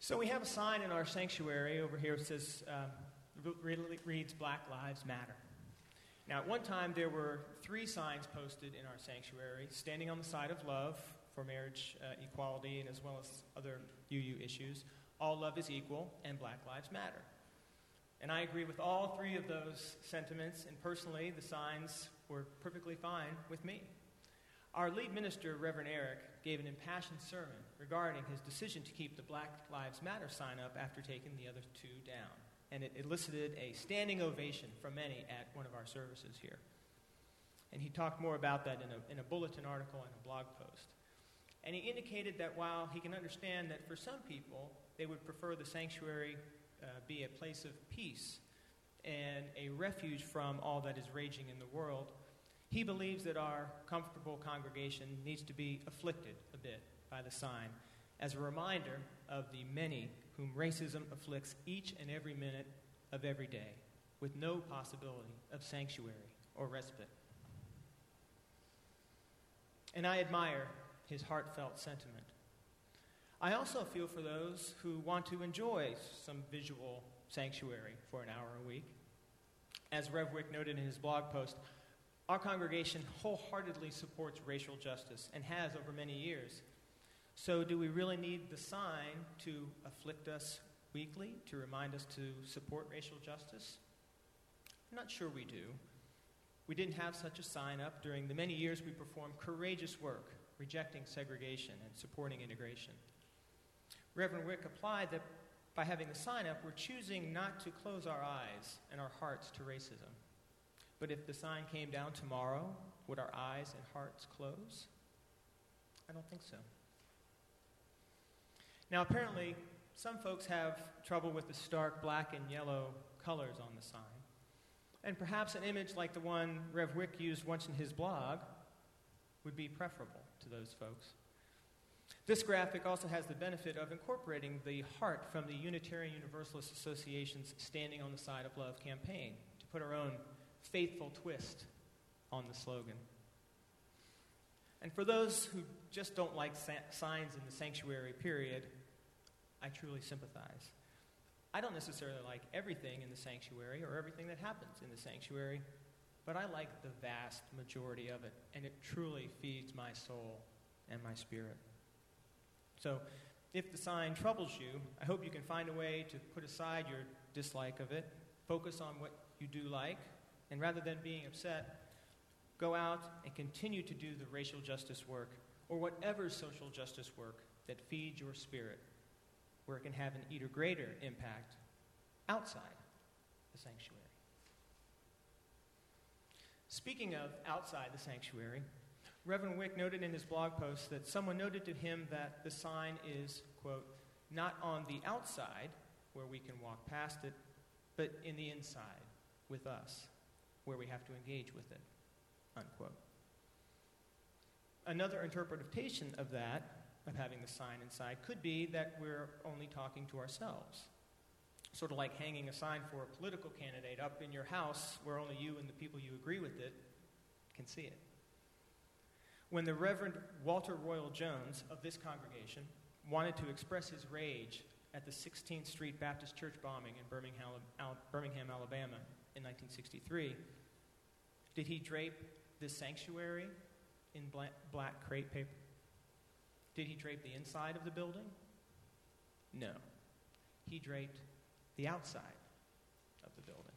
So we have a sign in our sanctuary over here that says, reads Black Lives Matter. Now, at one time, there were 3 signs posted in our sanctuary, standing on the side of love for marriage equality and as well as other UU issues. All love is equal, and Black Lives Matter. And I agree with all 3 of those sentiments, and personally, the signs were perfectly fine with me. Our lead minister, Reverend Eric, gave an impassioned sermon regarding his decision to keep the Black Lives Matter sign up after taking the other 2 down. And it elicited a standing ovation from many at one of our services here. And he talked more about that in a bulletin article and a blog post. And he indicated that while he can understand that for some people, they would prefer the sanctuary be a place of peace and a refuge from all that is raging in the world, he believes that our comfortable congregation needs to be afflicted a bit by the sign as a reminder of the many whom racism afflicts each and every minute of every day with no possibility of sanctuary or respite. And I admire his heartfelt sentiment. I also feel for those who want to enjoy some visual sanctuary for an hour a week. As Rev Wick noted in his blog post, our congregation wholeheartedly supports racial justice and has over many years. So do we really need the sign to afflict us weekly, to remind us to support racial justice? I'm not sure we do. We didn't have such a sign up during the many years we performed courageous work, rejecting segregation and supporting integration. Reverend Wick applied that by having the sign up, we're choosing not to close our eyes and our hearts to racism. But if the sign came down tomorrow, would our eyes and hearts close? I don't think so. Now, apparently, some folks have trouble with the stark black and yellow colors on the sign. And perhaps an image like the one Rev Wick used once in his blog would be preferable to those folks. This graphic also has the benefit of incorporating the heart from the Unitarian Universalist Association's Standing on the Side of Love campaign to put our own faithful twist on the slogan. And for those who just don't like signs in the sanctuary, period, I truly sympathize. I don't necessarily like everything in the sanctuary or everything that happens in the sanctuary, but I like the vast majority of it, and it truly feeds my soul and my spirit. So, if the sign troubles you, I hope you can find a way to put aside your dislike of it, focus on what you do like, and rather than being upset, go out and continue to do the racial justice work or whatever social justice work that feeds your spirit, where it can have an even greater impact outside the sanctuary. Speaking of outside the sanctuary, Reverend Wick noted in his blog post that someone noted to him that the sign is, quote, not on the outside where we can walk past it, but in the inside with us, where we have to engage with it, unquote. Another interpretation of that, of having the sign inside, could be that we're only talking to ourselves. Sort of like hanging a sign for a political candidate up in your house where only you and the people you agree with it can see it. When the Reverend Walter Royal Jones of this congregation wanted to express his rage at the 16th Street Baptist Church bombing in Birmingham, Alabama in 1963, did he drape this sanctuary in black crepe paper? Did he drape the inside of the building? No. He draped the outside of the building.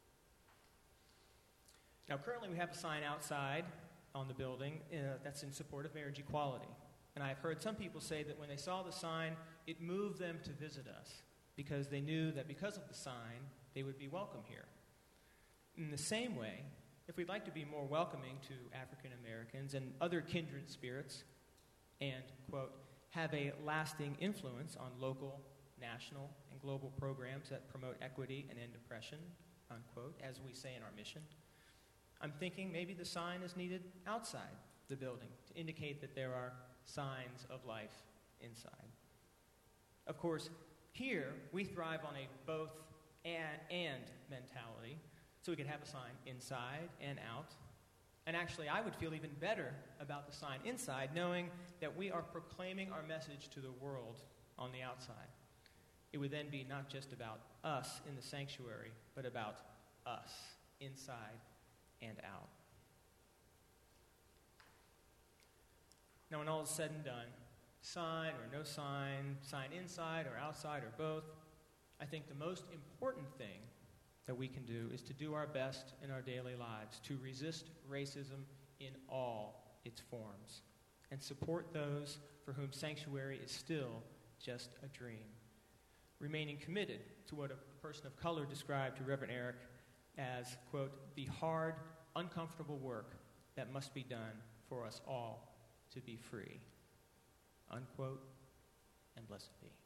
Now, currently we have a sign outside on the building that's in support of marriage equality. And I've heard some people say that when they saw the sign, it moved them to visit us because they knew that because of the sign, they would be welcome here. In the same way, if we'd like to be more welcoming to African Americans and other kindred spirits and, quote, have a lasting influence on local, national, and global programs that promote equity and end oppression, unquote, as we say in our mission, I'm thinking maybe the sign is needed outside the building to indicate that there are signs of life inside. Of course, here we thrive on a both and mentality, so we could have a sign inside and out. And actually, I would feel even better about the sign inside, knowing that we are proclaiming our message to the world on the outside. it would then be not just about us in the sanctuary, but about us, inside and out. Now, when all is said and done, sign or no sign, sign inside or outside or both, I think the most important thing that we can do is to do our best in our daily lives to resist racism in all its forms and support those for whom sanctuary is still just a dream, remaining committed to what a person of color described to Reverend Eric as, quote, the hard, uncomfortable work that must be done for us all to be free, unquote, and blessed be.